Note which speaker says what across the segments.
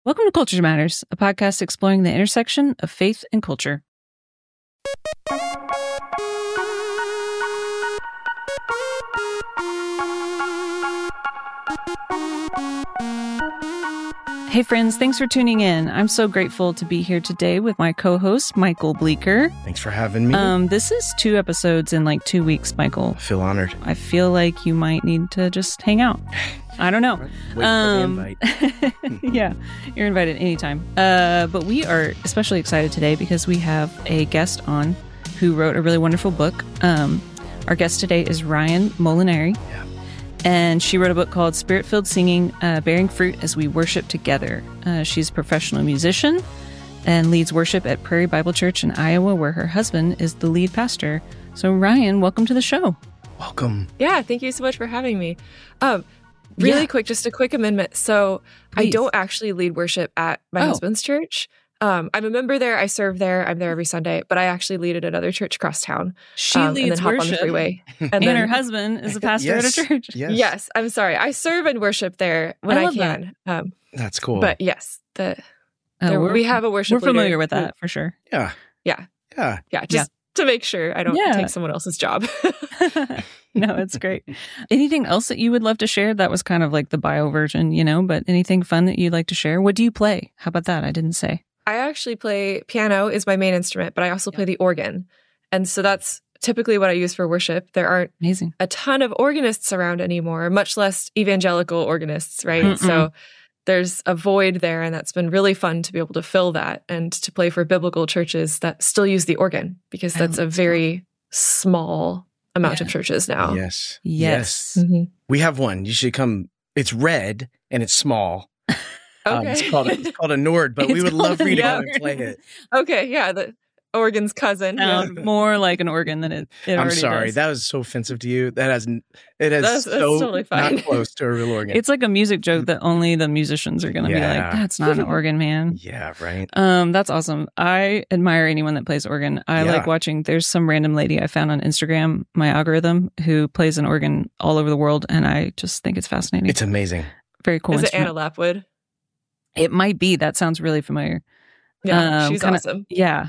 Speaker 1: Welcome to Culture Matters, a podcast exploring the intersection of faith and culture. Hey friends, thanks for tuning in. I'm so grateful to be here today with my co-host, Michael Bleeker.
Speaker 2: Thanks for having me.
Speaker 1: This is 2 episodes in like 2 weeks, Michael.
Speaker 2: I feel honored.
Speaker 1: I feel like you might need to just hang out. I don't know.
Speaker 2: Wait for the invite.
Speaker 1: Yeah, you're invited anytime. But we are especially excited today because we have a guest on who wrote a really wonderful book. Our guest today is Ryan Molinari.
Speaker 2: Yeah.
Speaker 1: And she wrote a book called Spirit-Filled Singing, Bearing Fruit as We Worship Together. She's a professional musician and leads worship at Prairie Bible Church in Iowa, where her husband is the lead pastor. So Ryan, welcome to the show.
Speaker 2: Welcome.
Speaker 3: Yeah, thank you so much for having me. Really quick, just a quick amendment. So
Speaker 1: Please.
Speaker 3: I don't actually lead worship at my husband's church. I'm a member there. I serve there. I'm there every Sunday, but I actually lead at another church across town.
Speaker 1: She
Speaker 3: and
Speaker 1: leads
Speaker 3: then hop on the
Speaker 1: worship,
Speaker 3: freeway.
Speaker 1: and her husband is a pastor at a church.
Speaker 3: Yes, I'm sorry. I serve and worship there when I can.
Speaker 2: That's cool.
Speaker 3: But yes, we have a worship
Speaker 1: We're familiar
Speaker 3: leader
Speaker 1: with that for sure.
Speaker 2: Yeah.
Speaker 3: Just to make sure I don't take someone else's job.
Speaker 1: No, it's great. Anything else that you would love to share? That was kind of like the bio version, but anything fun that you'd like to share? What do you play? How about that? I didn't say.
Speaker 3: I actually play piano is my main instrument, but I also play the organ. And so that's typically what I use for worship. There aren't a ton of organists around anymore, much less evangelical organists, right?
Speaker 1: Mm-mm.
Speaker 3: So there's a void there, and that's been really fun to be able to fill that and to play for biblical churches that still use the organ, because that's a very small amount of churches now.
Speaker 2: Yes.
Speaker 1: Mm-hmm.
Speaker 2: We have one. You should come. It's red and it's small.
Speaker 3: Okay.
Speaker 2: It's called a Nord, but we would love for you to come and play it.
Speaker 3: Okay, yeah, the organ's cousin.
Speaker 1: More like an organ than it
Speaker 2: I'm
Speaker 1: already
Speaker 2: sorry,
Speaker 1: does.
Speaker 2: that was so offensive to you. That's so
Speaker 3: totally fine.
Speaker 2: not close to a real organ.
Speaker 1: It's like a music joke that only the musicians are going to be like, that's not an organ, man.
Speaker 2: Yeah, right.
Speaker 1: That's awesome. I admire anyone that plays organ. I like watching, there's some random lady I found on Instagram, my algorithm, who plays an organ all over the world, and I just think it's fascinating.
Speaker 2: It's amazing.
Speaker 1: Very cool.
Speaker 3: Is it
Speaker 1: instrument.
Speaker 3: Anna Lapwood?
Speaker 1: It might be. That sounds really familiar.
Speaker 3: Yeah, she's awesome.
Speaker 1: Yeah.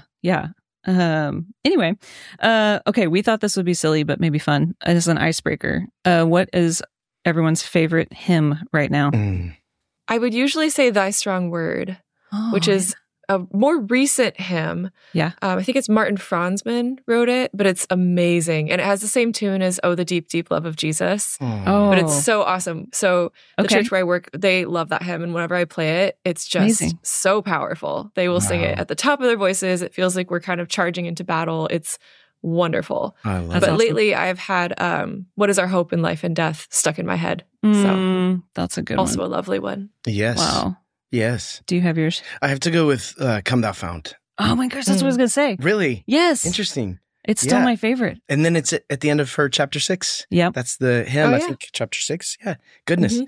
Speaker 1: Anyway, okay, we thought this would be silly, but maybe fun as an icebreaker. What is everyone's favorite hymn right now?
Speaker 3: I would usually say Thy Strong Word, which is a more recent hymn.
Speaker 1: Yeah.
Speaker 3: I think it's Martin Franzman wrote it, but it's amazing. And it has the same tune as Oh, the Deep, Deep Love of Jesus. But it's so awesome. So the church where I work, they love that hymn. And whenever I play it, it's just so powerful. They will sing it at the top of their voices. It feels like we're kind of charging into battle. It's wonderful.
Speaker 2: I love
Speaker 3: But
Speaker 2: it.
Speaker 3: lately I've had What is Our Hope in Life and Death stuck in my head. So
Speaker 1: that's a good
Speaker 3: also
Speaker 1: one.
Speaker 3: a lovely one.
Speaker 2: Yes.
Speaker 1: Wow.
Speaker 2: Yes.
Speaker 1: Do you have yours?
Speaker 2: I have to go with Come Thou Fount.
Speaker 1: Oh my gosh, that's what I was going to say.
Speaker 2: Really?
Speaker 1: Yes.
Speaker 2: Interesting.
Speaker 1: It's still my favorite.
Speaker 2: And then it's at the end of her chapter 6.
Speaker 1: Yep.
Speaker 2: That's the hymn, I think, chapter 6. Yeah. Goodness.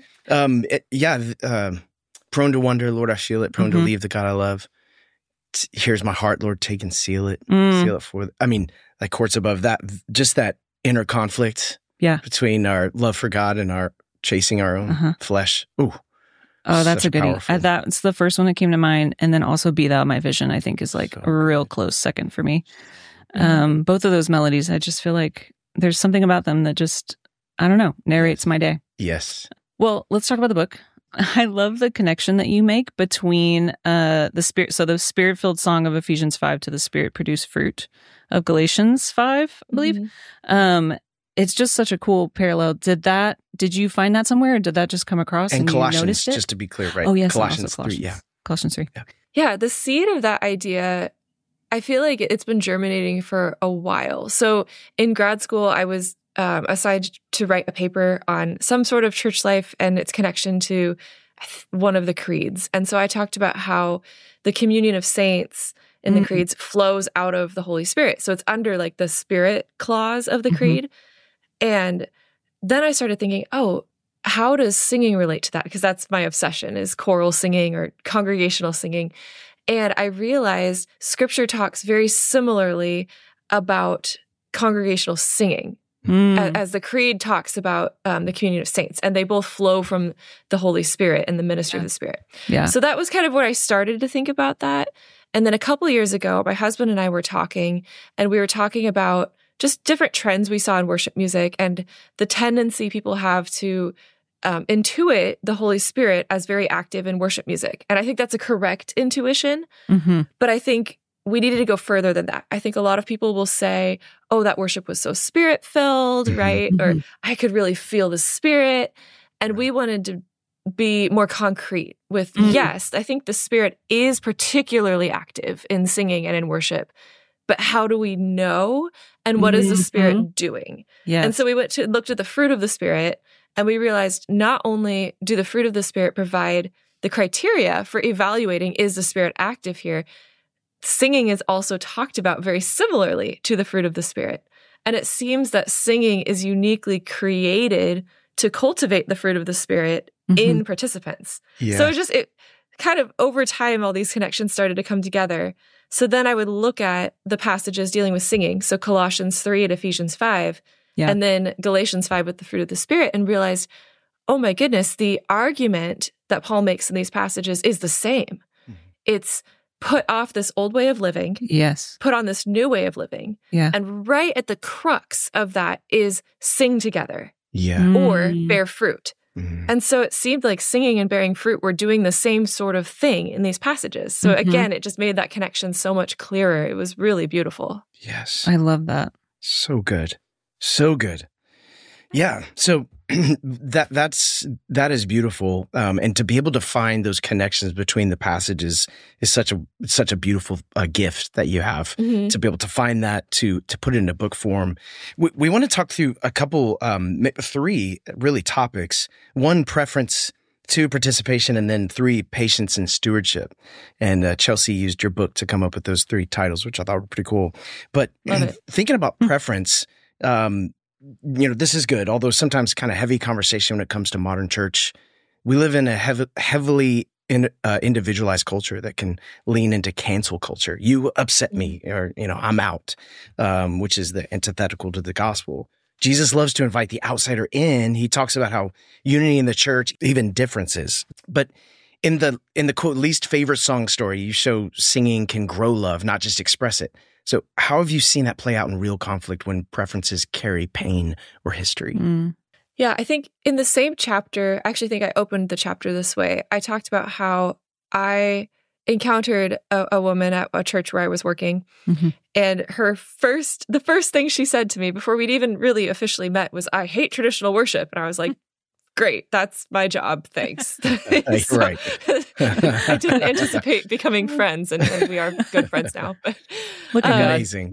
Speaker 2: Prone to wonder, Lord, I feel it. Prone to leave the God I love. Here's my heart, Lord, take and seal it. Seal it for, like chords above that, just that inner conflict between our love for God and our chasing our own flesh. Ooh.
Speaker 1: Oh, that's a goodie.
Speaker 2: Powerful.
Speaker 1: That's the first one that came to mind. And then also Be Thou My Vision, I think is like a real close second for me. Both of those melodies, I just feel like there's something about them that just, I don't know, narrates my day.
Speaker 2: Yes.
Speaker 1: Well, let's talk about the book. I love the connection that you make between the Spirit, so the Spirit-filled song of Ephesians 5 to the Spirit-produced fruit of Galatians 5, I believe. It's just such a cool parallel. Did you find that somewhere, or did that just come across and
Speaker 2: Colossians,
Speaker 1: you noticed it?
Speaker 2: just to be clear, right?
Speaker 1: Oh, yes.
Speaker 2: Colossians
Speaker 1: also
Speaker 2: 3, yeah.
Speaker 1: Colossians 3.
Speaker 3: Yeah, the seed of that idea, I feel like it's been germinating for a while. So in grad school, I was assigned to write a paper on some sort of church life and its connection to one of the creeds. And so I talked about how the communion of saints in the creeds flows out of the Holy Spirit. So it's under like the Spirit clause of the creed. And then I started thinking, how does singing relate to that? Because that's my obsession, is choral singing or congregational singing. And I realized Scripture talks very similarly about congregational singing. as the Creed talks about the communion of saints, and they both flow from the Holy Spirit and the ministry of the Spirit.
Speaker 1: Yeah.
Speaker 3: So that was kind of where I started to think about that. And then a couple of years ago, my husband and I were talking, and we were talking about just different trends we saw in worship music and the tendency people have to intuit the Holy Spirit as very active in worship music. And I think that's a correct intuition. But I think we needed to go further than that. I think a lot of people will say, oh, that worship was so spirit-filled, right? Or I could really feel the Spirit. And we wanted to be more concrete with, yes, I think the Spirit is particularly active in singing and in worship. But how do we know? And what is the Spirit doing?
Speaker 1: Yes.
Speaker 3: And so we looked at the fruit of the Spirit, and we realized not only do the fruit of the Spirit provide the criteria for evaluating, is the Spirit active here? Singing is also talked about very similarly to the fruit of the Spirit. And it seems that singing is uniquely created to cultivate the fruit of the Spirit in participants. Yeah. So it kind of over time, all these connections started to come together. So then I would look at the passages dealing with singing. So Colossians 3 and Ephesians 5, and then Galatians 5 with the fruit of the Spirit, and realized, oh my goodness, the argument that Paul makes in these passages is the same. It's put off this old way of living, put on this new way of living. And right at the crux of that is sing together or bear fruit. And so it seemed like singing and bearing fruit were doing the same sort of thing in these passages. So again, it just made that connection so much clearer. It was really beautiful.
Speaker 2: Yes.
Speaker 1: I love that.
Speaker 2: So good. So good. Yeah. So that is beautiful. And to be able to find those connections between the passages is such a beautiful gift that you have to be able to find that, to put it in a book form. We want to talk through a couple, 3 really topics. 1, preference; 2, participation; and then 3, patience and stewardship. And Chelsea used your book to come up with those 3 titles, which I thought were pretty cool. But thinking about preference, this is good, although sometimes kind of heavy conversation when it comes to modern church. We live in a heavily individualized culture that can lean into cancel culture. You upset me, or, I'm out, which is the antithetical to the gospel. Jesus loves to invite the outsider in. He talks about how unity in the church, even differences. But in the quote, least favorite song story, you show singing can grow love, not just express it. So how have you seen that play out in real conflict when preferences carry pain or history?
Speaker 3: Yeah, I think in the same chapter, I actually think I opened the chapter this way. I talked about how I encountered a woman at a church where I was working, and the first thing she said to me before we'd even really officially met was, "I hate traditional worship." And I was like, great, that's my job, thanks.
Speaker 2: Right.
Speaker 3: I didn't anticipate becoming friends, and we are good friends now. But,
Speaker 1: looking
Speaker 2: amazing.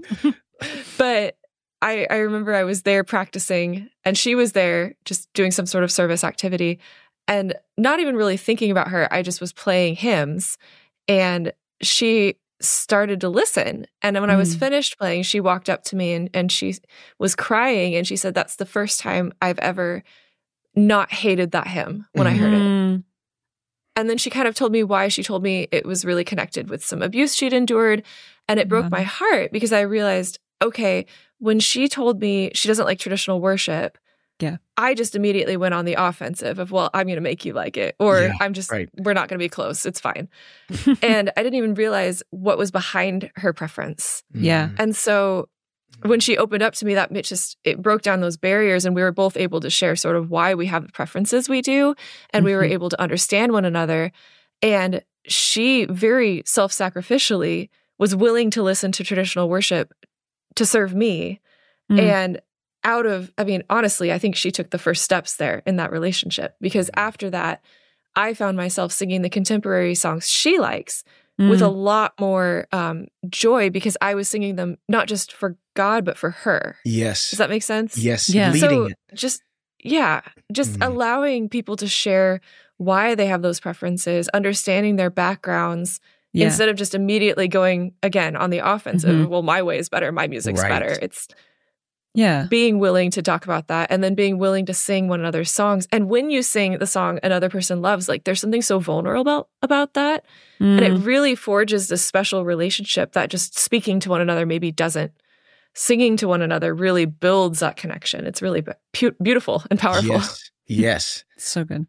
Speaker 3: But I remember I was there practicing, and she was there just doing some sort of service activity, and not even really thinking about her. I just was playing hymns, and she started to listen. And when I was finished playing, she walked up to me and she was crying, and she said, "That's the first time I've ever not hated that hymn when I heard it." And then she kind of told me why. She told me it was really connected with some abuse she'd endured. And it broke my heart, because I realized, okay, when she told me she doesn't like traditional worship, I just immediately went on the offensive of, well, I'm going to make you like it. Or we're not going to be close. It's fine. And I didn't even realize what was behind her preference.
Speaker 1: Yeah.
Speaker 3: And so when she opened up to me, it broke down those barriers, and we were both able to share sort of why we have the preferences we do, and we were able to understand one another. And she very self-sacrificially was willing to listen to traditional worship to serve me. And honestly, I think she took the first steps there in that relationship, because after that, I found myself singing the contemporary songs she likes with a lot more joy, because I was singing them not just for God, but for her.
Speaker 2: Yes.
Speaker 3: Does that make sense?
Speaker 2: Yes.
Speaker 1: Yeah.
Speaker 2: Leading
Speaker 3: Just allowing people to share why they have those preferences, understanding their backgrounds, instead of just immediately going, again, on the offensive. Well, my way is better. My music's better. It's being willing to talk about that, and then being willing to sing one another's songs. And when you sing the song another person loves, like, there's something so vulnerable about that. And it really forges this special relationship that just speaking to one another maybe doesn't. singing to one another really builds that connection. It's really beautiful and powerful.
Speaker 2: Yes.
Speaker 1: So good.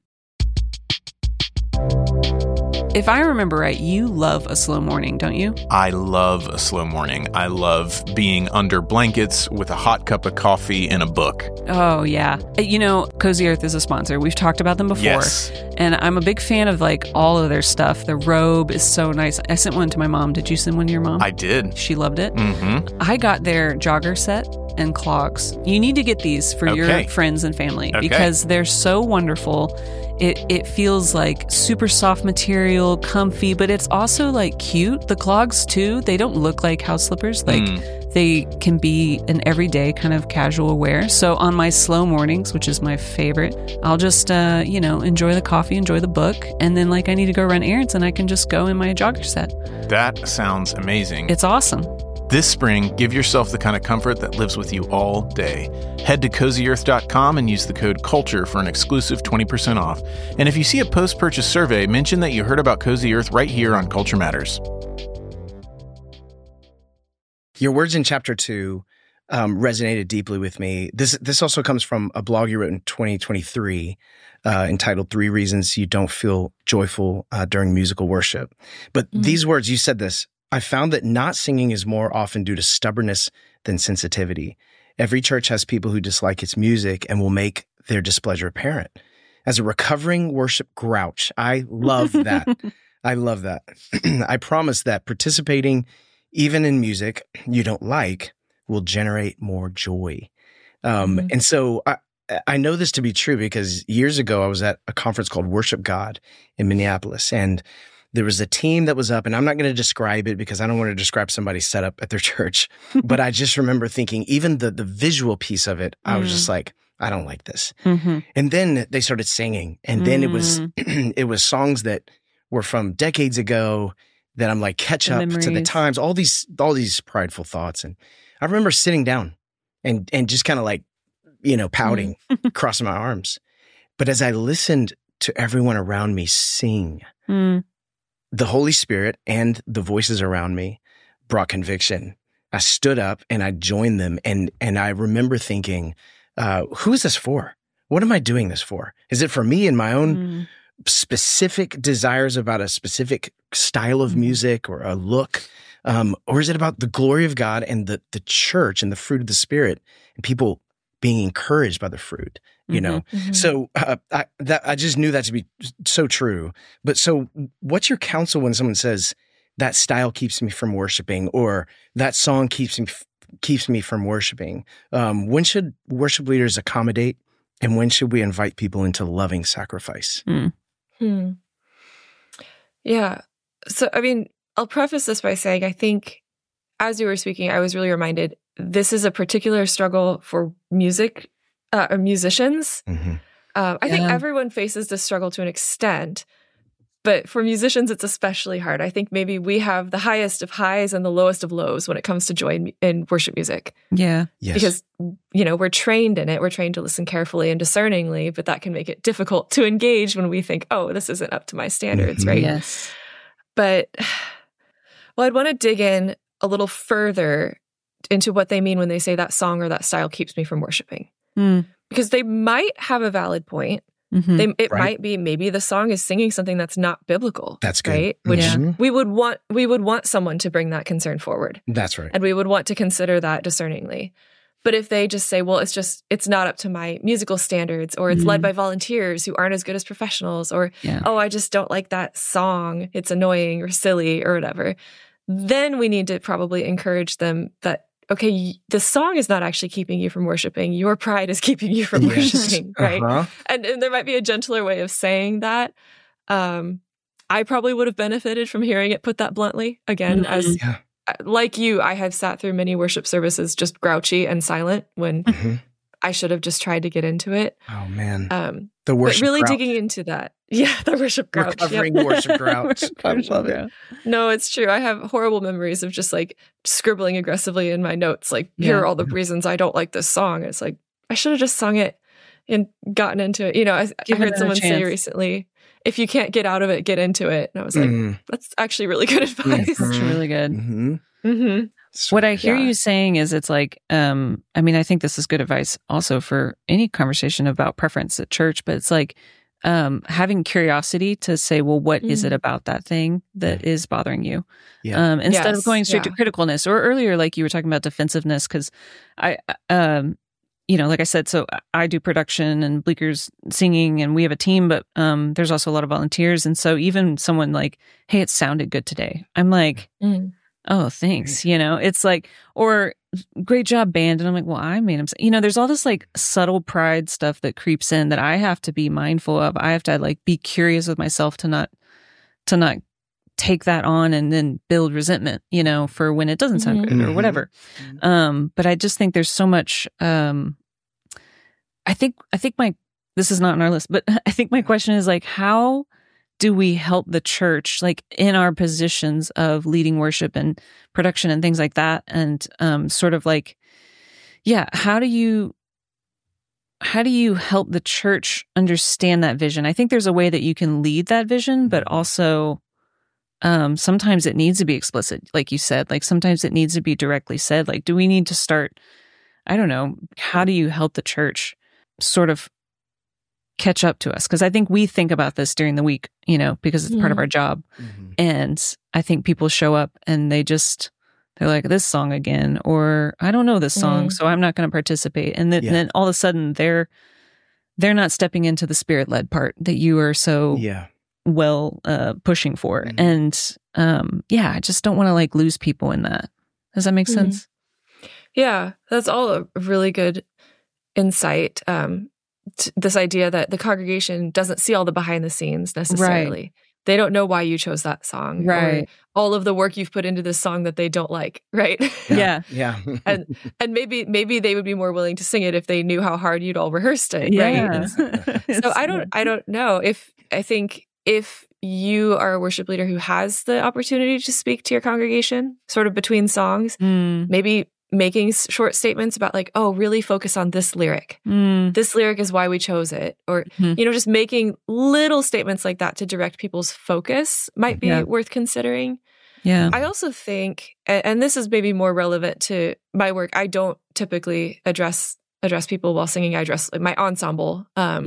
Speaker 1: If I remember right, you love a slow morning, don't you?
Speaker 4: I love a slow morning. I love being under blankets with a hot cup of coffee and a book.
Speaker 1: Oh, yeah. You know, Cozy Earth is a sponsor. We've talked about them before.
Speaker 4: Yes.
Speaker 1: And I'm a big fan of like all of their stuff. The robe is so nice. I sent one to my mom. Did you send one to your mom?
Speaker 4: I did.
Speaker 1: She loved it.
Speaker 4: Mm-hmm.
Speaker 1: I got their jogger set and clogs. You need to get these for your friends and family because they're so wonderful. It feels like super soft material, comfy, but it's also like cute. The clogs too, they don't look like house slippers. Like they can be an everyday kind of casual wear. So on my slow mornings, which is my favorite, I'll just, enjoy the coffee, enjoy the book. And then like I need to go run errands and I can just go in my jogger set.
Speaker 4: That sounds amazing.
Speaker 1: It's awesome.
Speaker 4: This spring, give yourself the kind of comfort that lives with you all day. Head to CozyEarth.com and use the code CULTURE for an exclusive 20% off. And if you see a post-purchase survey, mention that you heard about Cozy Earth right here on Culture Matters.
Speaker 2: Your words in chapter 2 resonated deeply with me. This also comes from a blog you wrote in 2023 entitled 3 Reasons You Don't Feel Joyful During Musical Worship. But these words, you said this, I found that not singing is more often due to stubbornness than sensitivity. Every church has people who dislike its music and will make their displeasure apparent. As a recovering worship grouch, I love that. I love that. I promise that participating even in music you don't like will generate more joy. And so I know this to be true because years ago I was at a conference called Worship God in Minneapolis, and there was a team that was up, and I'm not going to describe it because I don't want to describe somebody's setup at their church, but I just remember thinking even the visual piece of it, I was just like, I don't like this. And then they started singing, and then it was songs that were from decades ago that I'm like, catch up to the times, all these prideful thoughts. And I remember sitting down and just kind of like, pouting, crossing my arms. But as I listened to everyone around me sing, the Holy Spirit and the voices around me brought conviction. I stood up and I joined them. And I remember thinking, who is this for? What am I doing this for? Is it for me and my own specific desires about a specific style of music or a look? Or is it about the glory of God and the church and the fruit of the Spirit and people being encouraged by the fruit? So I just knew that to be so true. But so what's your counsel when someone says that style keeps me from worshiping or that song keeps me from worshiping? When should worship leaders accommodate and when should we invite people into loving sacrifice?
Speaker 3: Yeah. So, I mean, I'll preface this by saying I think as you were speaking, I was really reminded this is a particular struggle for musicians. I think everyone faces this struggle to an extent, but for musicians, it's especially hard. I think maybe we have the highest of highs and the lowest of lows when it comes to joy in worship music.
Speaker 1: Yeah.
Speaker 2: Yes.
Speaker 3: Because, we're trained in it. We're trained to listen carefully and discerningly, but that can make it difficult to engage when we think, oh, this isn't up to my standards, right?
Speaker 1: Yes.
Speaker 3: But, I'd want to dig in a little further into what they mean when they say that song or that style keeps me from worshiping. Because they might have a valid point. It might be maybe the song is singing something that's not biblical.
Speaker 2: That's good.
Speaker 3: Right? Which we would want someone to bring that concern forward.
Speaker 2: That's right.
Speaker 3: And we would want to consider that discerningly. But if they just say, well, it's not up to my musical standards, or it's led by volunteers who aren't as good as professionals, or, oh, I just don't like that song, it's annoying or silly or whatever, then we need to probably encourage them that, okay, the song is not actually keeping you from worshiping. Your pride is keeping you from worshiping, right? And there might be a gentler way of saying that. I probably would have benefited from hearing it put that bluntly. Again, as like you, I have sat through many worship services just grouchy and silent when I should have just tried to get into it.
Speaker 2: Oh, man. The worship
Speaker 3: but really
Speaker 2: grouch.
Speaker 3: digging into that. Yeah, the worship grouch.
Speaker 2: Recovering worship grouch. I love it.
Speaker 3: No, it's true. I have horrible memories of just like scribbling aggressively in my notes. Like, here are all the reasons I don't like this song. It's like, I should have just sung it and gotten into it. I heard someone say recently, if you can't get out of it, get into it. And I was like, that's actually really good advice.
Speaker 1: That's really good. What I hear you saying is it's like, I mean, I think this is good advice also for any conversation about preference at church, but it's like having curiosity to say, well, what is it about that thing that is bothering you? Instead of going straight to criticalness, or earlier, like you were talking about defensiveness, because like I said, so I do production and Bleeker's singing and we have a team, but there's also a lot of volunteers. And so even someone like, hey, it sounded good today. I'm like, oh, thanks. It's like, or great job, band. And I'm like, well, I made them. There's all this like subtle pride stuff that creeps in that I have to be mindful of. I have to like be curious with myself to not take that on and then build resentment, for when it doesn't sound good or whatever. But I just think there's so much, I think this is not on our list, but I think my question is like, how do we help the church, like in our positions of leading worship and production and things like that? And sort of like, how do you help the church understand that vision? I think there's a way that you can lead that vision, but also sometimes it needs to be explicit, like you said. Like sometimes it needs to be directly said. Like, do we need to start? I don't know. How do you help the church sort of catch up to us? Because I think we think about this during the week, because it's part of our job. And I think people show up and they're like, this song again, or I don't know this song, so I'm not going to participate. And then all of a sudden they're not stepping into the Spirit-led part that you are so well pushing for. And I just don't want to like lose people in that. Does that make sense?
Speaker 3: Yeah, that's all a really good insight. This idea that the congregation doesn't see all the behind the scenes necessarily. Right. They don't know why you chose that song, right? Or all of the work you've put into this song that they don't like, right?
Speaker 1: Yeah.
Speaker 3: and maybe they would be more willing to sing it if they knew how hard you'd all rehearsed it, right? So I don't know I think if you are a worship leader who has the opportunity to speak to your congregation sort of between songs, maybe making short statements about like, oh, really focus on this lyric. This lyric is why we chose it. Or, just making little statements like that to direct people's focus might be worth considering.
Speaker 1: Yeah.
Speaker 3: I also think, and this is maybe more relevant to my work, I don't typically address people while singing. I address like, my ensemble.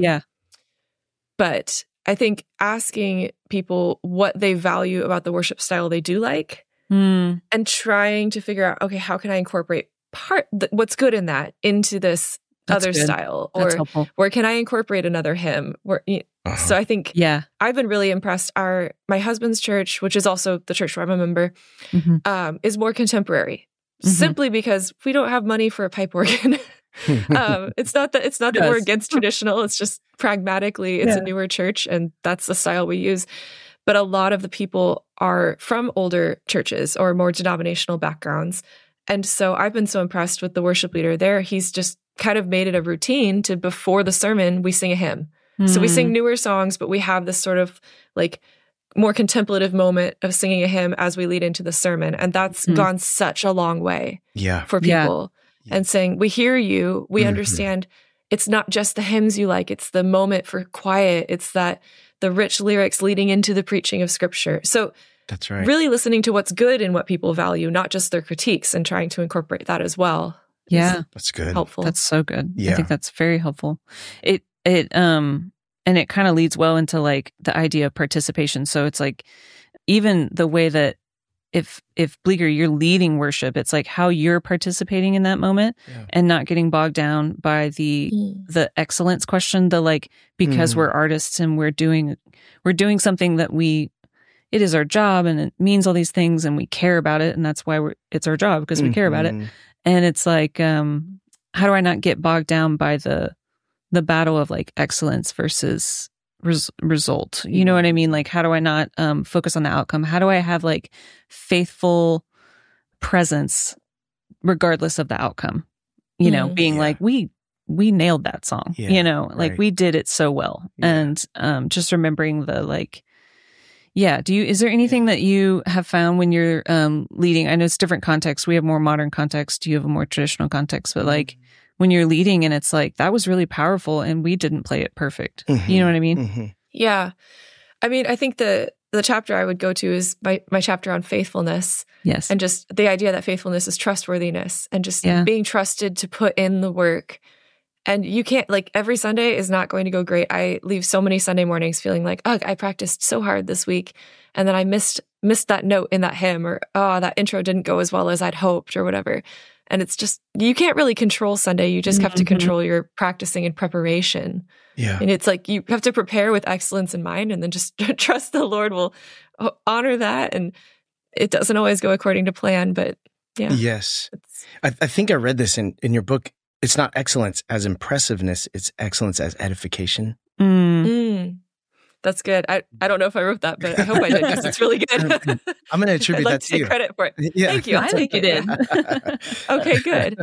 Speaker 3: But I think asking people what they value about the worship style they do like, and trying to figure out, okay, how can I incorporate what's good in that into this other style? Or where can I incorporate another hymn? So I think I've been really impressed. My husband's church, which is also the church where I'm a member, is more contemporary, simply because we don't have money for a pipe organ. It's not that we're against traditional. It's just pragmatically, it's a newer church, and that's the style we use. But a lot of the people are from older churches or more denominational backgrounds. And so I've been so impressed with the worship leader there. He's just kind of made it a routine to, before the sermon, we sing a hymn. So we sing newer songs, but we have this sort of like more contemplative moment of singing a hymn as we lead into the sermon. And that's gone such a long way for people. And saying, we hear you, we understand it's not just the hymns you like, it's the moment for quiet. It's the rich lyrics leading into the preaching of Scripture. So
Speaker 2: that's right.
Speaker 3: Really listening to what's good and what people value, not just their critiques, and trying to incorporate that as well.
Speaker 1: Yeah.
Speaker 2: That's good.
Speaker 3: Helpful.
Speaker 1: That's so good. Yeah. I think that's very helpful. And it kind of leads well into like the idea of participation. So it's like even the way that if Bleeker, you're leading worship, it's like how you're participating in that moment and not getting bogged down by the excellence question, the like, because we're artists and we're doing something that it is our job and it means all these things and we care about it. And that's why it's our job, because we care about it. And it's like, how do I not get bogged down by the battle of like excellence versus result? You know what I mean? Like, how do I not focus on the outcome? How do I have like faithful presence regardless of the outcome? Being like, we nailed that song, like we did it so well. And just remembering the like, is there anything that you have found when you're leading? I know it's different contexts. We have more modern context. You have a more traditional context, but like when you're leading and it's like, that was really powerful and we didn't play it perfect. You know what I mean?
Speaker 3: Yeah. I mean, I think the the chapter I would go to is my chapter on faithfulness.
Speaker 1: Yes.
Speaker 3: And just the idea that faithfulness is trustworthiness and just being trusted to put in the work. And you can't, like, every Sunday is not going to go great. I leave so many Sunday mornings feeling like, oh, I practiced so hard this week. And then I missed that note in that hymn, or, oh, that intro didn't go as well as I'd hoped, or whatever. And it's just, you can't really control Sunday. You just have to control your practicing and preparation.
Speaker 2: Yeah.
Speaker 3: And it's like, you have to prepare with excellence in mind, and then just trust the Lord will honor that. And it doesn't always go according to plan, but yeah.
Speaker 2: Yes. I think I read this in your book. It's not excellence as impressiveness, it's excellence as edification.
Speaker 3: That's good. I don't know if I wrote that, but I hope I did, because it's really good.
Speaker 2: I'm going to attribute that to you.
Speaker 3: I'd like to take credit for it.
Speaker 2: Yeah.
Speaker 3: Thank you.
Speaker 1: I think you did.
Speaker 3: Okay, good.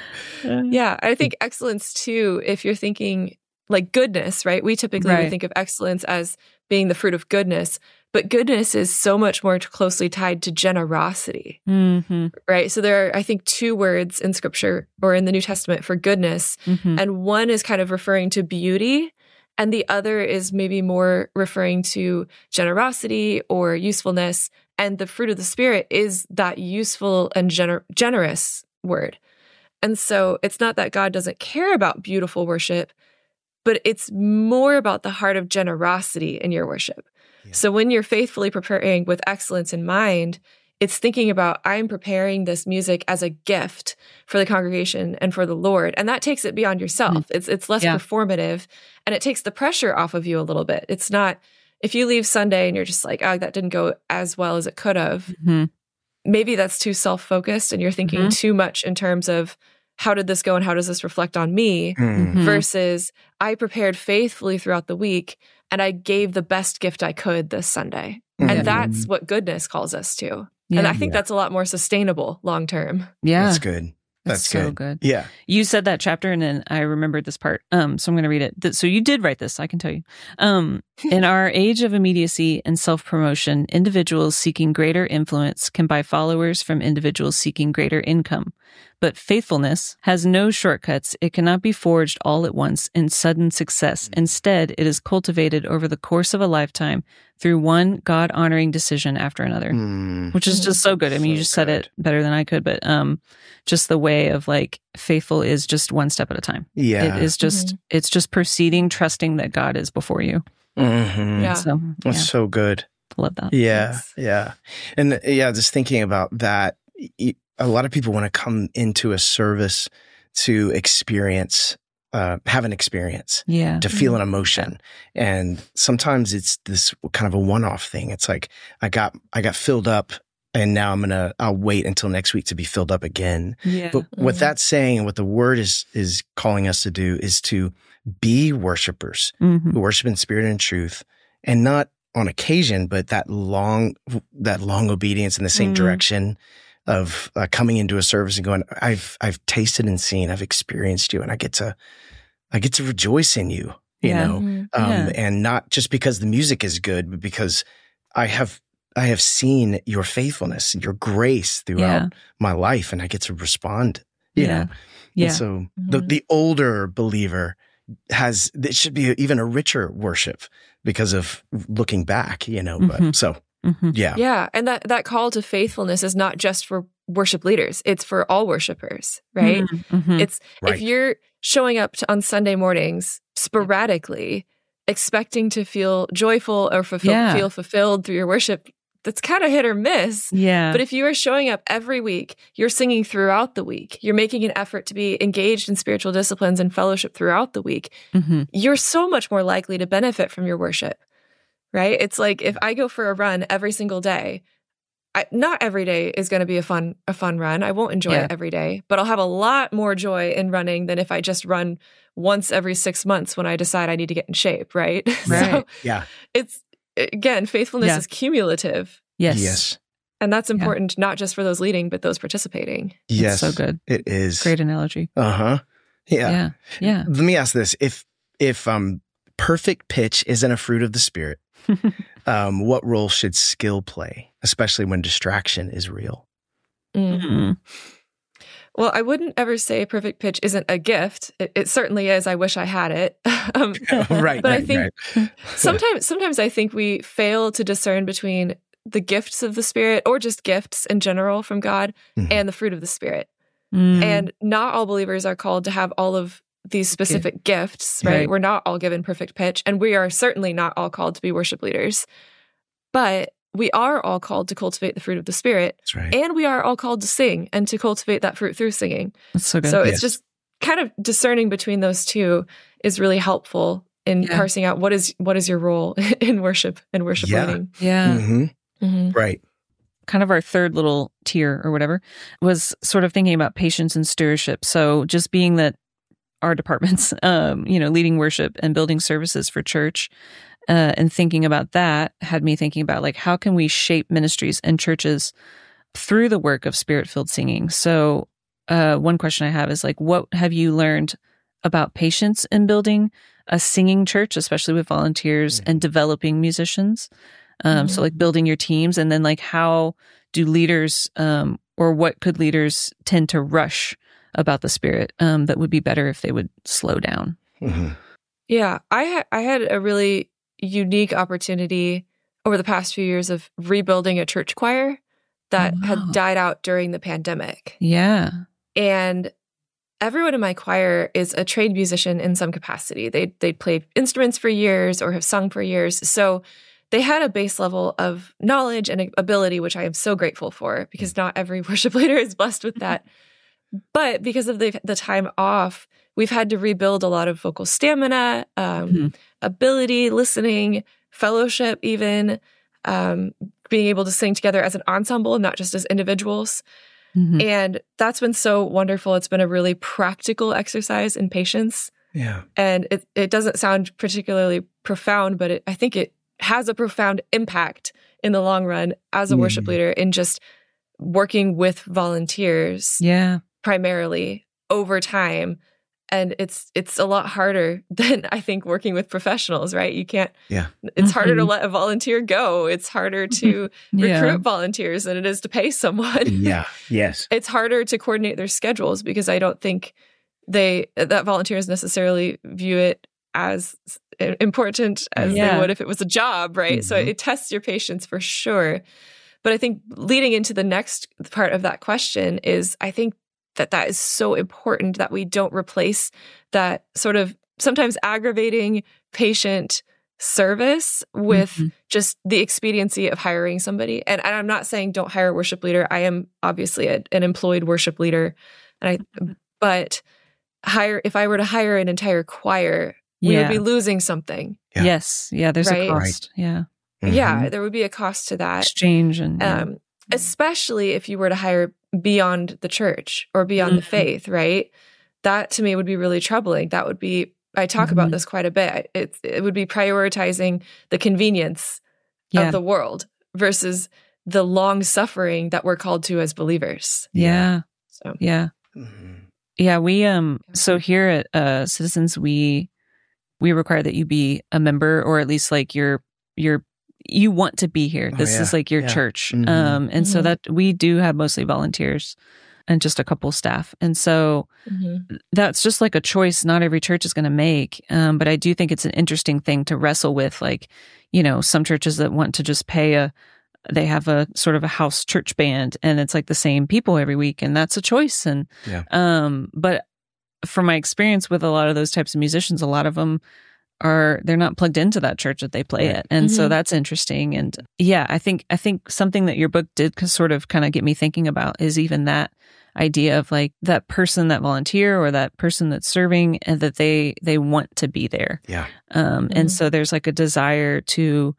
Speaker 3: Yeah, I think excellence too, if you're thinking like goodness, right? We typically would think of excellence as being the fruit of goodness, but goodness is so much more closely tied to generosity, right? So there are, I think, 2 words in Scripture or in the New Testament for goodness, and one is kind of referring to beauty, and the other is maybe more referring to generosity or usefulness. And the fruit of the Spirit is that useful and generous word. And so it's not that God doesn't care about beautiful worship, but it's more about the heart of generosity in your worship. Yeah. So when you're faithfully preparing with excellence in mind, it's thinking about, I'm preparing this music as a gift for the congregation and for the Lord. And that takes it beyond yourself. It's less performative, and it takes the pressure off of you a little bit. It's not, if you leave Sunday and you're just like, oh, that didn't go as well as it could have, maybe that's too self-focused and you're thinking too much in terms of, how did this go and how does this reflect on me? Versus I prepared faithfully throughout the week and I gave the best gift I could this Sunday. And that's what goodness calls us to. And I think that's a lot more sustainable long term.
Speaker 1: Yeah.
Speaker 2: That's good. That's
Speaker 1: so good.
Speaker 2: Yeah.
Speaker 1: You said that chapter and then I remembered this part. So I'm going to read it. So you did write this, I can tell you. In our age of immediacy and self-promotion, individuals seeking greater influence can buy followers from individuals seeking greater income. But faithfulness has no shortcuts. It cannot be forged all at once in sudden success. Instead, it is cultivated over the course of a lifetime through one God-honoring decision after another, which is just so good. I mean, you just said it better than I could, but just the way of like faithful is just one step at a time.
Speaker 2: Yeah.
Speaker 1: It is just, it's just proceeding, trusting that God is before you.
Speaker 3: Yeah.
Speaker 1: So,
Speaker 2: that's so good.
Speaker 1: Love that.
Speaker 2: Yeah. Thanks. Yeah. And just thinking about that, a lot of people want to come into a service to experience, have an experience, to feel an emotion. And sometimes it's this kind of a one-off thing. It's like, I got filled up and now I'll wait until next week to be filled up again. Yeah. But what that's saying and what the word is calling us to do is to be worshipers who worship in spirit and truth, and not on occasion, but that long obedience in the same direction of coming into a service and going, I've tasted and seen, I've experienced you, and I get to rejoice in you, you know, and not just because the music is good, but because I have seen your faithfulness and your grace throughout my life, and I get to respond, you know. Yeah. And so the older believer it should be even a richer worship because of looking back, you know, but so. Yeah. And that call to faithfulness is not just for worship leaders. It's for all worshipers, right? It's if you're showing up on Sunday mornings sporadically, expecting to feel joyful or feel fulfilled through your worship, that's kind of hit or miss. Yeah. But if you are showing up every week, you're singing throughout the week, you're making an effort to be engaged in spiritual disciplines and fellowship throughout the week, you're so much more likely to benefit from your worship. Right? It's like if I go for a run every single day, not every day is going to be a fun run. I won't enjoy it every day, but I'll have a lot more joy in running than if I just run once every 6 months when I decide I need to get in shape. Right? So it's, again, faithfulness is cumulative.
Speaker 1: Yes.
Speaker 3: And that's important, not just for those leading, but those participating.
Speaker 2: Yes.
Speaker 1: It's so good.
Speaker 2: It is.
Speaker 1: Great analogy.
Speaker 2: Yeah. Let me ask this. If perfect pitch isn't a fruit of the Spirit, what role should skill play, especially when distraction is real?
Speaker 3: Well, I wouldn't ever say perfect pitch isn't a gift. It certainly is. I wish I had it.
Speaker 2: Right.
Speaker 3: But I think sometimes I think we fail to discern between the gifts of the Spirit, or just gifts in general from God, and the fruit of the Spirit. And not all believers are called to have all of these specific gifts, right? We're not all given perfect pitch, and we are certainly not all called to be worship leaders. But we are all called to cultivate the fruit of the Spirit.
Speaker 2: That's right.
Speaker 3: And we are all called to sing and to cultivate that fruit through singing.
Speaker 1: That's so good.
Speaker 3: So it's just kind of discerning between those two is really helpful in parsing out what is your role in worship and worship leading.
Speaker 1: Yeah.
Speaker 2: Right.
Speaker 1: Kind of our third little tier or whatever was sort of thinking about patience and stewardship. So just being that our departments, leading worship and building services for church, and thinking about that had me thinking about like, how can we shape ministries and churches through the work of Spirit-filled singing? So one question I have is like, what have you learned about patience in building a singing church, especially with volunteers and developing musicians? So like building your teams, and then like how do leaders or what could leaders tend to rush about the Spirit that would be better if they would slow down?
Speaker 3: Yeah, I had a really unique opportunity over the past few years of rebuilding a church choir that had died out during the pandemic.
Speaker 1: Yeah.
Speaker 3: And everyone in my choir is a trained musician in some capacity. They'd played instruments for years or have sung for years. So they had a base level of knowledge and ability, which I am so grateful for, because not every worship leader is blessed with that. But because of the time off, we've had to rebuild a lot of vocal stamina, ability, listening, fellowship, even being able to sing together as an ensemble, not just as individuals. And that's been so wonderful. It's been a really practical exercise in patience.
Speaker 2: Yeah.
Speaker 3: And it doesn't sound particularly profound, but I think it has a profound impact in the long run as a worship leader in just working with volunteers.
Speaker 1: Yeah.
Speaker 3: Primarily over time. And it's a lot harder than I think working with professionals, right? You can't, it's harder to let a volunteer go. It's harder to recruit volunteers than it is to pay someone.
Speaker 2: Yes.
Speaker 3: It's harder to coordinate their schedules because I don't think that volunteers necessarily view it as important as they would if it was a job, right? So it tests your patience for sure. But I think leading into the next part of that question is, I think that is so important that we don't replace that sort of sometimes aggravating patient service with just the expediency of hiring somebody. And I'm not saying don't hire a worship leader. I am obviously an employed worship leader. But if I were to hire an entire choir, we would be losing something.
Speaker 1: Yeah. Yes. Yeah. There's a cost. Right. Yeah.
Speaker 3: Yeah. There would be a cost to that.
Speaker 1: Exchange and
Speaker 3: especially if you were to hire beyond the church or beyond the faith, right? That to me would be really troubling. That would be, I talk about this quite a bit. It would be prioritizing the convenience of the world versus the long suffering that we're called to as believers.
Speaker 1: Yeah. So yeah, we so here at Citizens we require that you be a member, or at least like you want to be here. This is like your church. And so that we do have mostly volunteers and just a couple staff. And so that's just like a choice not every church is going to make. But I do think it's an interesting thing to wrestle with, like, some churches that want to just they have a sort of a house church band and it's like the same people every week, and that's a choice. And, but from my experience with a lot of those types of musicians, a lot of them they're not plugged into that church that they play at. And so that's interesting. And I think something that your book did sort of kind of get me thinking about is even that idea of like that person, that volunteer or that person that's serving, and that they want to be there.
Speaker 2: Yeah.
Speaker 1: And so there's like a desire to,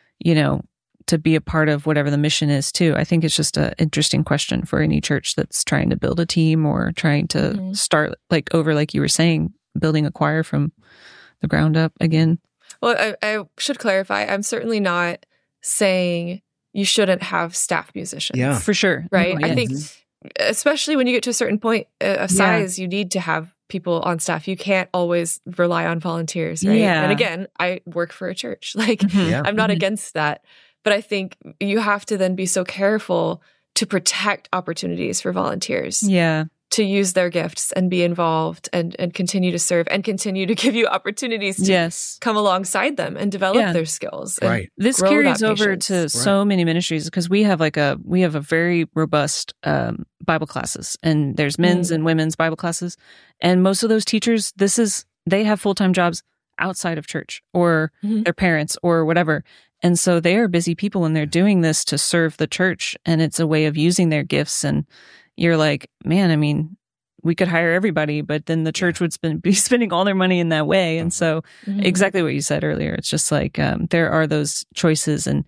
Speaker 1: to be a part of whatever the mission is too. I think it's just an interesting question for any church that's trying to build a team or trying to start like you were saying, building a choir from the ground up again.
Speaker 3: Well, I should clarify. I'm certainly not saying you shouldn't have staff musicians.
Speaker 1: Yeah, for sure.
Speaker 3: Right? I think especially when you get to a certain point of size, you need to have people on staff. You can't always rely on volunteers, right?
Speaker 1: Yeah.
Speaker 3: And again, I work for a church. Like, I'm not against that. But I think you have to then be so careful to protect opportunities for volunteers.
Speaker 1: Yeah.
Speaker 3: to use their gifts and be involved and continue to serve and continue to give you opportunities to come alongside them and develop their skills.
Speaker 2: Right.
Speaker 1: This carries over to so many ministries because we have a very robust Bible classes, and there's men's and women's Bible classes. And most of those teachers, they have full-time jobs outside of church or their parents or whatever. And so they are busy people and they're doing this to serve the church, and it's a way of using their gifts. And you're like, man, I mean, we could hire everybody, but then the church would be spending all their money in that way. And so exactly what you said earlier, it's just like there are those choices, and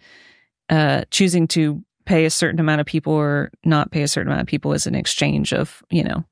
Speaker 1: choosing to pay a certain amount of people or not pay a certain amount of people is an exchange of,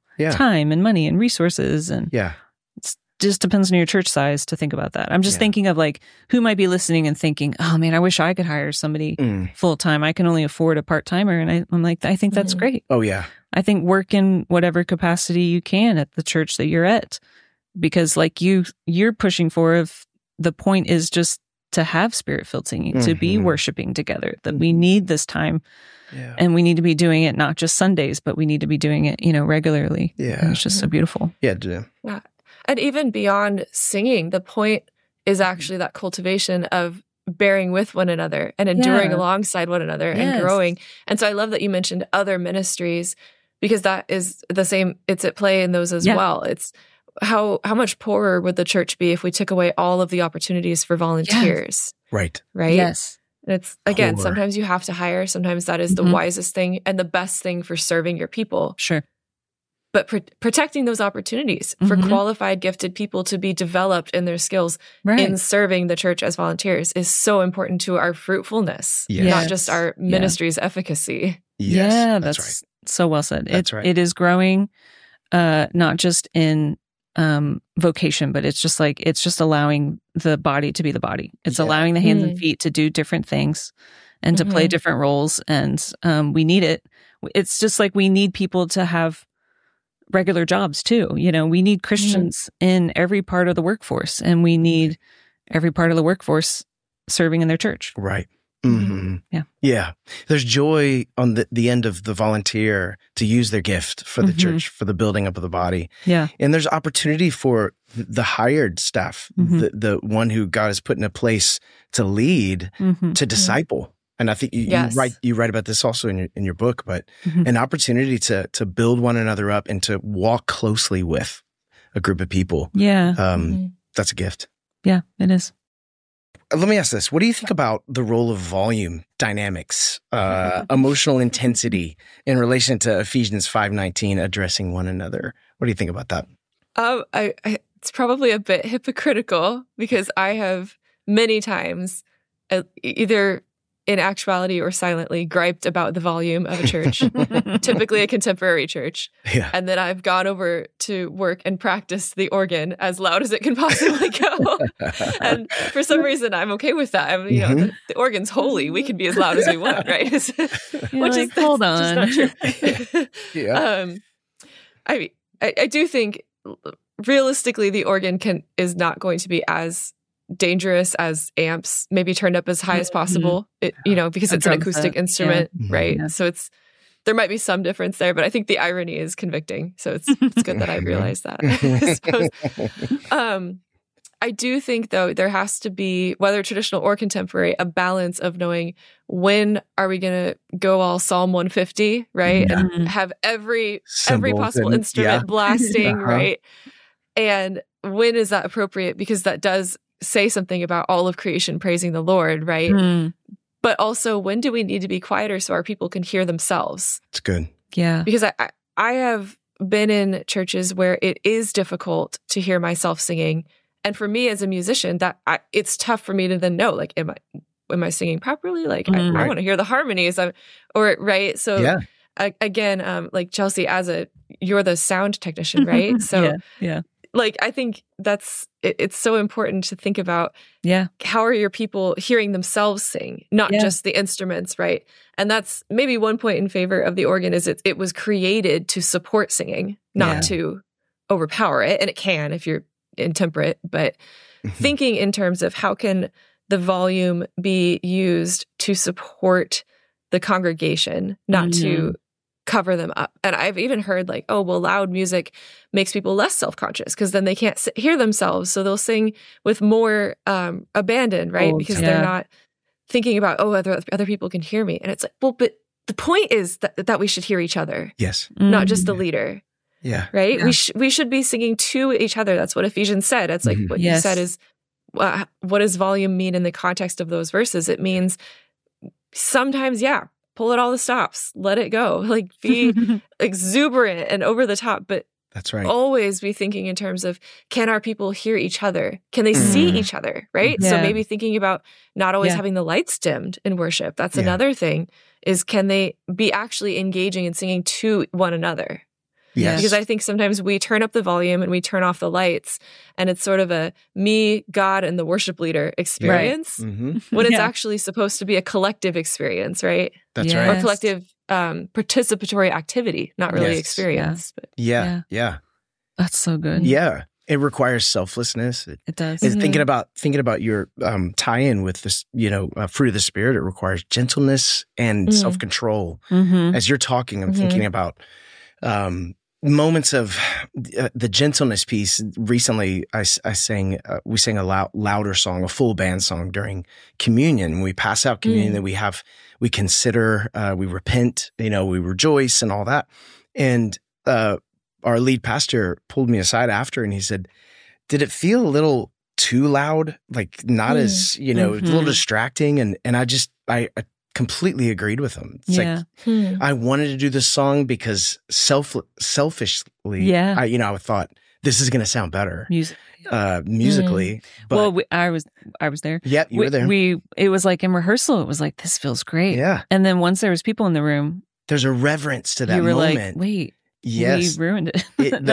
Speaker 1: time and money and resources. And it just depends on your church size to think about that. I'm just thinking of like who might be listening and thinking, oh man, I wish I could hire somebody full time. I can only afford a part timer. And I'm like, I think that's great.
Speaker 2: Oh yeah.
Speaker 1: I think work in whatever capacity you can at the church that you're at, because like you're pushing for, if the point is just to have spirit-filled singing, to be worshiping together, that we need this time and we need to be doing it not just Sundays, but we need to be doing it, regularly. Yeah. And it's just so beautiful.
Speaker 2: Yeah.
Speaker 3: Yeah. And even beyond singing, the point is actually that cultivation of bearing with one another and enduring alongside one another and growing. And so I love that you mentioned other ministries, because that is the same. It's at play in those as well. It's how much poorer would the church be if we took away all of the opportunities for volunteers?
Speaker 2: Right.
Speaker 3: Yes. And it's, again, sometimes you have to hire. Sometimes that is the wisest thing and the best thing for serving your people.
Speaker 1: Sure.
Speaker 3: But protecting those opportunities for qualified, gifted people to be developed in their skills in serving the church as volunteers is so important to our fruitfulness, not just our ministry's efficacy.
Speaker 1: Yes, that's right. So well said.
Speaker 2: That's right.
Speaker 1: It is growing, not just in vocation, but it's just allowing the body to be the body. It's allowing the hands and feet to do different things and to play different roles. And we need it. It's just like we need people to have regular jobs too. We need Christians in every part of the workforce, and we need every part of the workforce serving in their church.
Speaker 2: Right.
Speaker 1: Yeah.
Speaker 2: There's joy on the end of the volunteer to use their gift for the church, for the building up of the body.
Speaker 1: Yeah.
Speaker 2: And there's opportunity for the hired staff, the one who God has put in a place to lead, to disciple. And I think you write about this also in your book, but an opportunity to build one another up and to walk closely with a group of people.
Speaker 1: Yeah.
Speaker 2: That's a gift.
Speaker 1: Yeah, it is.
Speaker 2: Let me ask this. What do you think about the role of volume dynamics, emotional intensity in relation to Ephesians 5:19, addressing one another? What do you think about that?
Speaker 3: It's probably a bit hypocritical, because I have many times either in actuality or silently griped about the volume of a church, typically a contemporary church.
Speaker 2: Yeah.
Speaker 3: And then I've gone over to work and practiced the organ as loud as it can possibly go. And for some reason, I'm okay with that. The organ's holy. We can be as loud as we want, right?
Speaker 1: Hold on.
Speaker 3: Just not true. I do think realistically the organ is not going to be as dangerous as amps, maybe turned up as high as possible, because it's an acoustic instrument, right? Yeah. So there might be some difference there, but I think the irony is convicting. So it's good that I realized that, I suppose. I do think, though, there has to be, whether traditional or contemporary, a balance of knowing when are we going to go all Psalm 150, right?
Speaker 2: Yeah.
Speaker 3: And have every possible instrument blasting, right? And when is that appropriate? Because that does say something about all of creation praising the Lord, right? But also, when do we need to be quieter so our people can hear themselves?
Speaker 2: It's good.
Speaker 1: Yeah.
Speaker 3: Because I have been in churches where it is difficult to hear myself singing. And for me as a musician, it's tough for me to then know, like, am I singing properly? Like, I want to hear the harmonies. Right? So again, like Chelsea, you're the sound technician, right? So
Speaker 1: yeah.
Speaker 3: Like, I think it's so important to think about how are your people hearing themselves sing, not just the instruments, right? And that's maybe one point in favor of the organ is it was created to support singing, not to overpower it. And it can if you're intemperate, but thinking in terms of how can the volume be used to support the congregation, not to cover them up. And I've even heard like, oh, well, loud music makes people less self-conscious because then they can't hear themselves. So they'll sing with more abandon, right? Because they're not thinking about, oh, other people can hear me. And it's like, well, but the point is that we should hear each other.
Speaker 2: Yes.
Speaker 3: Not just the leader.
Speaker 2: Yeah.
Speaker 3: Right? Yeah. We should be singing to each other. That's what Ephesians said. That's like what you said is, what does volume mean in the context of those verses? It means sometimes, pull at all the stops, let it go, like be exuberant and over the top, but
Speaker 2: that's right.
Speaker 3: Always be thinking in terms of, can our people hear each other? Can they see each other? Right? Yeah. So maybe thinking about not always having the lights dimmed in worship. That's another thing, is can they be actually engaging and singing to one another?
Speaker 2: Yes.
Speaker 3: Because I think sometimes we turn up the volume and we turn off the lights, and it's sort of a me, God, and the worship leader experience, when it's actually supposed to be a collective experience, right?
Speaker 2: That's right.
Speaker 3: Or collective participatory activity, not really experience. But.
Speaker 2: Yeah.
Speaker 1: That's so good.
Speaker 2: Yeah. It requires selflessness. It
Speaker 1: does.
Speaker 2: Thinking about your tie-in with this, fruit of the Spirit, it requires gentleness and self-control. As you're talking, I'm thinking about moments of the gentleness piece. Recently, we sang a louder song, a full band song during communion. When we pass out communion, that we consider, we repent, we rejoice and all that. And our lead pastor pulled me aside after, and he said, "Did it feel a little too loud? Like not as, a little distracting?" And I completely agreed with him. It's like, I wanted to do this song because selfishly, I thought this is going to sound better musically. But,
Speaker 1: well, I was there.
Speaker 2: Yeah, you were there.
Speaker 1: It was like in rehearsal, it was like, this feels great.
Speaker 2: Yeah.
Speaker 1: And then once there was people in the room,
Speaker 2: there's a reverence to that
Speaker 1: you were
Speaker 2: moment.
Speaker 1: Like, wait.
Speaker 2: Yes.
Speaker 1: We ruined it.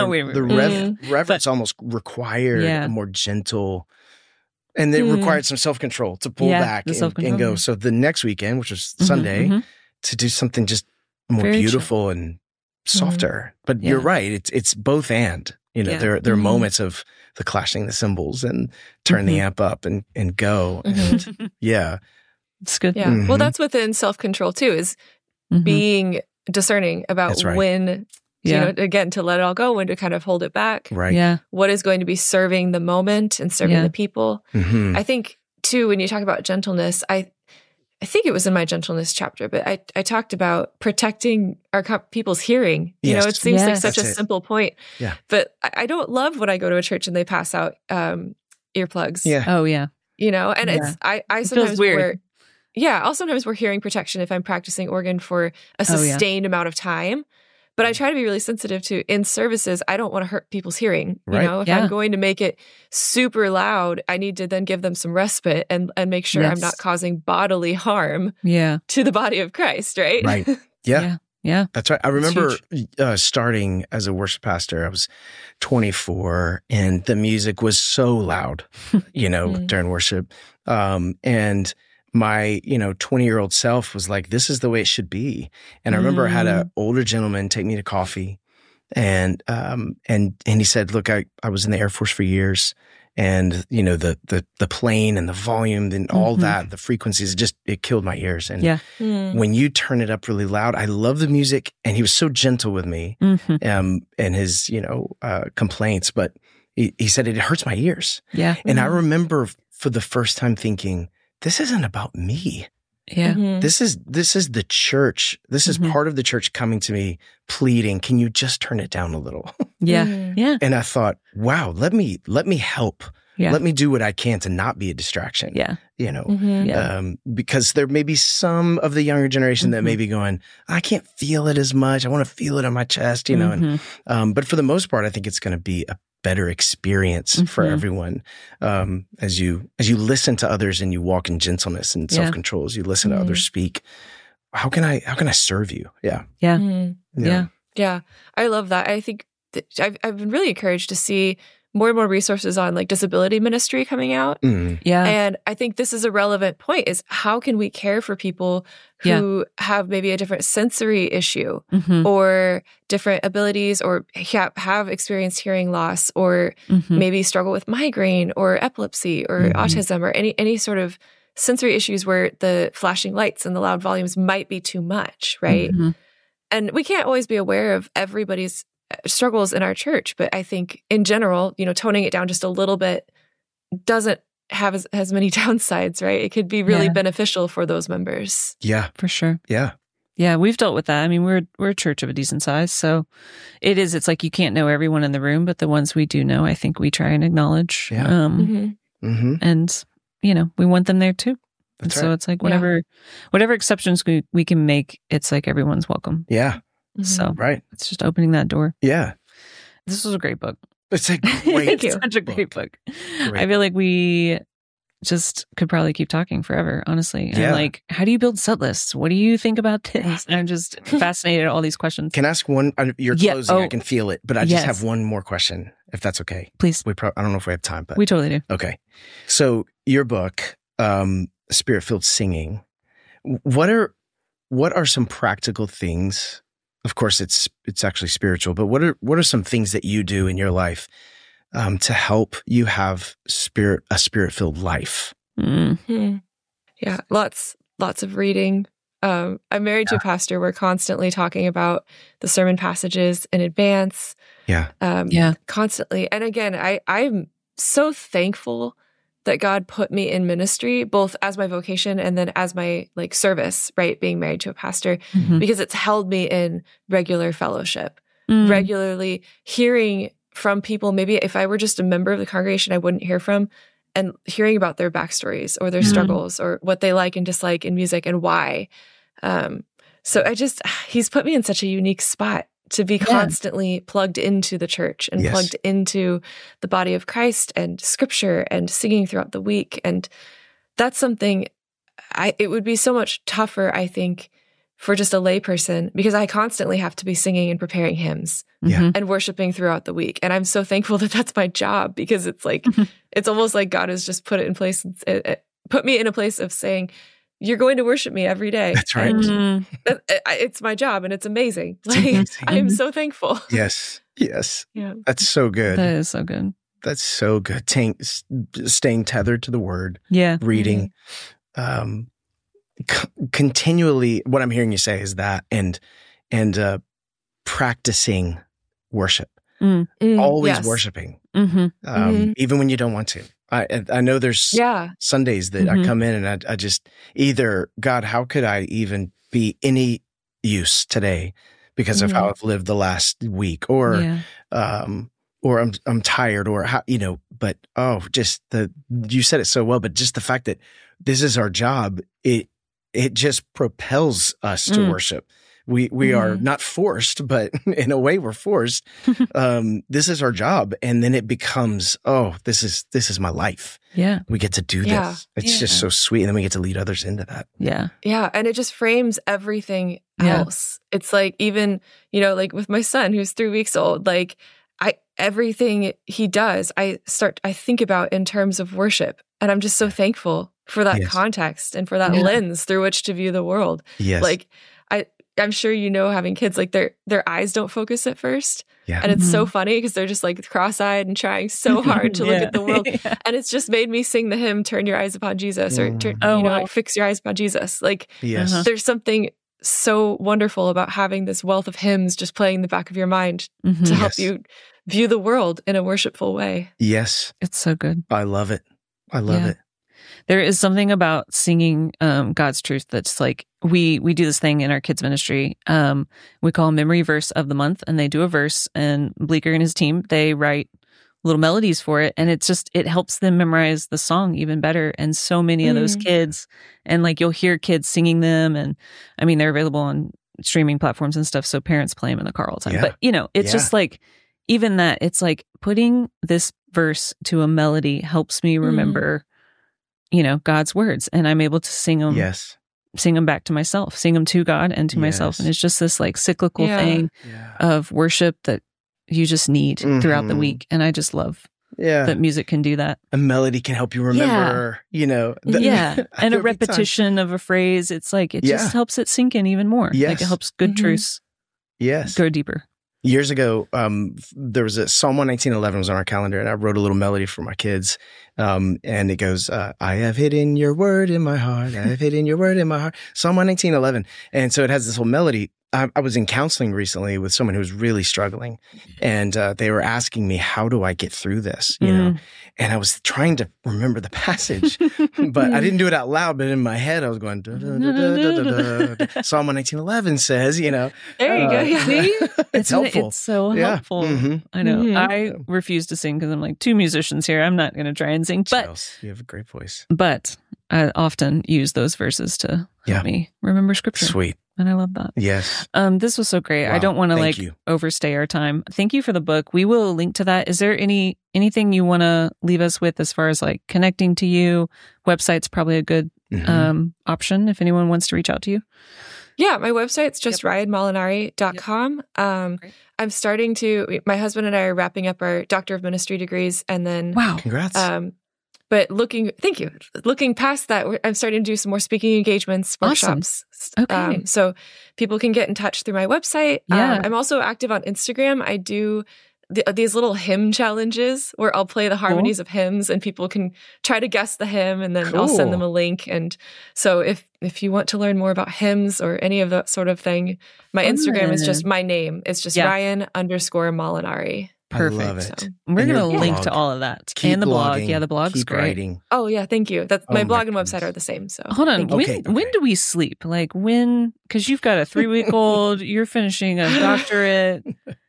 Speaker 2: Reverence almost required a more gentle, and it required some self-control to pull back and go. So the next weekend, which was Sunday, to do something just more
Speaker 1: very
Speaker 2: beautiful and softer. But you're right. It's both and. There are moments of the clashing the cymbals and turn the amp up and go. And
Speaker 1: it's good.
Speaker 3: Yeah. Well, that's within self-control too, is being discerning about when, again, to let it all go, when to kind of hold it back.
Speaker 2: Right.
Speaker 1: Yeah.
Speaker 3: What is going to be serving the moment and serving the people. I think too, when you talk about gentleness, I think it was in my gentleness chapter, but I talked about protecting our people's hearing. It seems like such a simple point.
Speaker 2: Yeah.
Speaker 3: But I don't love when I go to a church and they pass out earplugs.
Speaker 2: Yeah.
Speaker 1: Oh yeah.
Speaker 3: And it's I sometimes wear. Yeah, I'll sometimes wear hearing protection if I'm practicing organ for a sustained amount of time. But I try to be really sensitive to, in services, I don't want to hurt people's hearing.
Speaker 2: Right.
Speaker 3: If I'm going to make it super loud, I need to then give them some respite and make sure I'm not causing bodily harm to the body of Christ, right?
Speaker 2: Right. Yeah.
Speaker 1: Yeah.
Speaker 2: That's right. I remember starting as a worship pastor. I was 24 and the music was so loud, during worship. And my, 20-year-old self was like, this is the way it should be. And I remember I had an older gentleman take me to coffee and he said, look, I was in the Air Force for years, and, the plane and the volume and all that, the frequencies, it killed my ears. And when you turn it up really loud, I love the music. And he was so gentle with me, and his, complaints, but he said it hurts my ears.
Speaker 1: Yeah.
Speaker 2: And I remember for the first time thinking, this isn't about me.
Speaker 1: Yeah.
Speaker 2: This is the church. This is part of the church coming to me, pleading, can you just turn it down a little?
Speaker 1: Yeah. Yeah.
Speaker 2: And I thought, wow, let me help.
Speaker 1: Yeah.
Speaker 2: Let me do what I can to not be a distraction.
Speaker 1: Yeah.
Speaker 2: Because there may be some of the younger generation that may be going, I can't feel it as much. I want to feel it on my chest, but for the most part, I think it's going to be a better experience for everyone. As you listen to others and you walk in gentleness and self-control, as you listen to others speak, how can I serve you? Yeah.
Speaker 1: Yeah.
Speaker 3: Yeah. I love that. I think that I've been really encouraged to see more and more resources on like disability ministry coming out.
Speaker 1: Yeah.
Speaker 3: And I think this is a relevant point, is how can we care for people who have maybe a different sensory issue or different abilities, or have experienced hearing loss, or maybe struggle with migraine or epilepsy or autism, or any sort of sensory issues where the flashing lights and the loud volumes might be too much, right? And we can't always be aware of everybody's struggles in our church, but I think in general, toning it down just a little bit doesn't have as many downsides, right? It could be really beneficial for those members.
Speaker 2: Yeah,
Speaker 1: for sure.
Speaker 2: Yeah.
Speaker 1: Yeah, we've dealt with that. I mean, we're a church of a decent size, so it's like you can't know everyone in the room, but the ones we do know, I think we try and acknowledge.
Speaker 2: Yeah.
Speaker 1: And, we want them there too.
Speaker 2: That's
Speaker 1: so
Speaker 2: right.
Speaker 1: it's like whatever exceptions we can make, it's like everyone's welcome.
Speaker 2: Yeah.
Speaker 1: So
Speaker 2: right.
Speaker 1: It's just opening that door.
Speaker 2: Yeah.
Speaker 1: This was a great book.
Speaker 2: It's a great
Speaker 1: It's such a great book. I feel like we just could probably keep talking forever, honestly. And like, how do you build set lists? What do you think about this? And I'm just fascinated at all these questions.
Speaker 2: Can I ask one? You're closing. I can feel it, but I just have one more question, if that's okay.
Speaker 1: Please.
Speaker 2: I don't know if we have time, but
Speaker 1: we totally do.
Speaker 2: Okay. So your book, Spirit-Filled Singing, what are some practical things? Of course, it's actually spiritual, but what are some things that you do in your life to help you have a spirit-filled life?
Speaker 3: Mm-hmm. Yeah, lots of reading. I'm married to a pastor. We're constantly talking about the sermon passages in advance.
Speaker 2: Yeah.
Speaker 3: Constantly. And again, I'm so thankful that God put me in ministry, both as my vocation and then as my service, right? Being married to a pastor, because it's held me in regular fellowship, regularly hearing from people. Maybe if I were just a member of the congregation, I wouldn't hear from, and hearing about their backstories or their struggles or what they like and dislike in music and why. So he's put me in such a unique spot to be constantly plugged into the church and plugged into the body of Christ and scripture and singing throughout the week. And that's something it would be so much tougher, I think, for just a lay person, because I constantly have to be singing and preparing hymns and worshiping throughout the week. And I'm so thankful that that's my job, because it's like, it's almost like God has just put it in place, put me in a place of saying, you're going to worship me every day.
Speaker 2: That's right.
Speaker 3: It's my job, and it's amazing. I am so thankful.
Speaker 2: Yes.
Speaker 3: Yeah.
Speaker 2: That's so good.
Speaker 1: That is so good.
Speaker 2: That's so good. Staying tethered to the word.
Speaker 1: Yeah.
Speaker 2: Reading. Continually, what I'm hearing you say is that, and practicing worship. Always worshiping. Even when you don't want to. I know there's Sundays that I come in and I just either, God, how could I even be any use today because of how I've lived the last week, or I'm tired, or how, but you said it so well, but just the fact that this is our job, it just propels us to worship. We are not forced, but in a way we're forced. This is our job. And then it becomes, this is my life.
Speaker 1: Yeah.
Speaker 2: We get to do this. It's just so sweet. And then we get to lead others into that.
Speaker 1: Yeah.
Speaker 3: Yeah. And it just frames everything else. It's like, even, like with my son who's 3 weeks old, like everything he does, I think about in terms of worship. And I'm just so thankful for that context and for that lens through which to view the world.
Speaker 2: Yes.
Speaker 3: Like I'm sure having kids, like their eyes don't focus at first.
Speaker 2: Yeah.
Speaker 3: And it's so funny because they're just like cross-eyed and trying so hard to look at the world. And it's just made me sing the hymn, Turn Your Eyes Upon Jesus, or like, Fix Your Eyes Upon Jesus. Like there's something so wonderful about having this wealth of hymns just playing in the back of your mind to help you view the world in a worshipful way.
Speaker 2: Yes.
Speaker 1: It's so good.
Speaker 2: I love it. I love it.
Speaker 1: There is something about singing God's truth that's like, we do this thing in our kids ministry. We call Memory Verse of the Month, and they do a verse, and Bleeker and his team, they write little melodies for it, and it helps them memorize the song even better. And so many of those kids, and like you'll hear kids singing them, and I mean, they're available on streaming platforms and stuff, so parents play them in the car all the time. But it's just like, even that, it's like putting this verse to a melody helps me remember God's words, and I'm able to sing them back to myself, sing them to God and to myself. And it's just this like cyclical thing of worship that you just need throughout the week. And I just love that music can do that.
Speaker 2: A melody can help you remember,
Speaker 1: and a repetition of a phrase. It's like, it just helps it sink in even more. Like it helps good truths go deeper.
Speaker 2: Years ago, there was a Psalm 119:11 was on our calendar, and I wrote a little melody for my kids And it goes, I have hidden your word in my heart. I have hidden your word in my heart. Psalm 119:11. And so it has this whole melody. I was in counseling recently with someone who was really struggling, and they were asking me, how do I get through this? You know? And I was trying to remember the passage, but I didn't do it out loud, but in my head, I was going, da, da, da, da, da, da. Psalm 119:11 says, you know.
Speaker 3: There you go. Yeah.
Speaker 1: See?
Speaker 2: It's helpful.
Speaker 1: It's so helpful.
Speaker 2: Mm-hmm.
Speaker 1: I know. I refuse to sing because I'm like, two musicians here. I'm not going to try and sing. But
Speaker 2: you have a great voice.
Speaker 1: But I often use those verses to help me remember scripture.
Speaker 2: Sweet.
Speaker 1: And I love that.
Speaker 2: Yes.
Speaker 1: This was so great.
Speaker 2: Wow.
Speaker 1: I don't want to overstay our time. Thank you for the book. We will link to that. Is there anything you want to leave us with as far as like connecting to you? Website's probably a good option if anyone wants to reach out to you.
Speaker 3: Yeah, my website's just ryanmolinari.com. I'm starting to, my husband and I are wrapping up our Doctor of Ministry degrees, and then
Speaker 2: Congrats.
Speaker 3: But thank you. Looking past that, I'm starting to do some more speaking engagements, workshops.
Speaker 1: Awesome. Okay.
Speaker 3: So people can get in touch through my website.
Speaker 1: Yeah.
Speaker 3: I'm also active on Instagram. I do these little hymn challenges where I'll play the harmonies of hymns, and people can try to guess the hymn, and then I'll send them a link. And so if you want to learn more about hymns or any of that sort of thing, my Instagram is just my name. It's just Ryan_Molinari.
Speaker 1: Perfect.
Speaker 2: I love it.
Speaker 1: So we're going to link to all of that.
Speaker 2: Keep
Speaker 1: and the blog.
Speaker 2: blogging.
Speaker 1: Yeah, the blog's
Speaker 2: Keep
Speaker 1: great.
Speaker 2: Writing.
Speaker 3: Oh, yeah. Thank you. My blog and website are the same. So
Speaker 1: hold on.
Speaker 2: Okay.
Speaker 1: When do we sleep? Like when? Because you've got a 3-week-old. You're finishing a doctorate.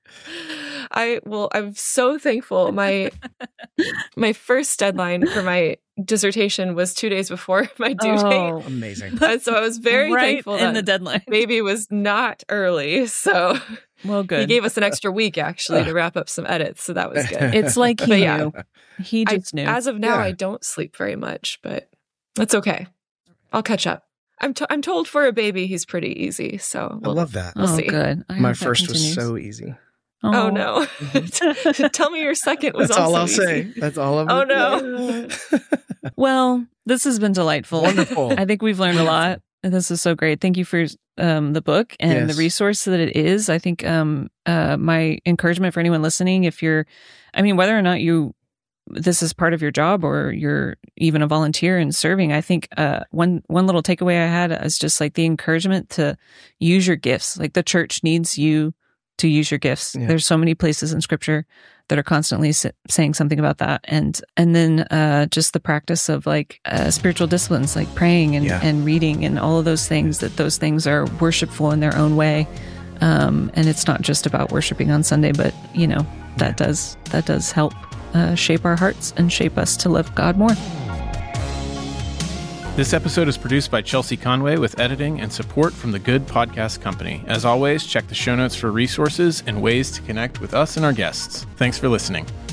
Speaker 3: I'm so thankful. My first deadline for my dissertation was 2 days before my due date.
Speaker 2: Amazing.
Speaker 3: And so I was very thankful that
Speaker 1: the deadline.
Speaker 3: Baby was not early. So
Speaker 1: well, good.
Speaker 3: He gave us an extra week actually to wrap up some edits. So that was good.
Speaker 1: It's like he knew. He just knew.
Speaker 3: As of now, I don't sleep very much, but that's okay. I'll catch up. I'm told for a baby, he's pretty easy. So
Speaker 2: I love that.
Speaker 3: We'll see.
Speaker 1: Good.
Speaker 2: My first was so easy.
Speaker 3: Oh no. Tell me your second was
Speaker 2: That's
Speaker 3: also
Speaker 2: all I'll
Speaker 3: easy.
Speaker 2: say. That's all I'm
Speaker 3: Oh no.
Speaker 1: Well, this has been delightful.
Speaker 2: Wonderful.
Speaker 1: I think we've learned a lot. And this is so great. Thank you for the book and the resource that it is. I think my encouragement for anyone listening, whether or not this is part of your job or you're even a volunteer and serving, I think one little takeaway I had is just like the encouragement to use your gifts. Like the church needs you to use your gifts. Yeah. There's so many places in scripture that are constantly saying something about that. And then just the practice of like spiritual disciplines, like praying and reading and all of those things, that those things are worshipful in their own way. And it's not just about worshiping on Sunday, but that does help shape our hearts and shape us to love God more.
Speaker 4: This episode is produced by Chelsea Conway with editing and support from the Good Podcast Company. As always, check the show notes for resources and ways to connect with us and our guests. Thanks for listening.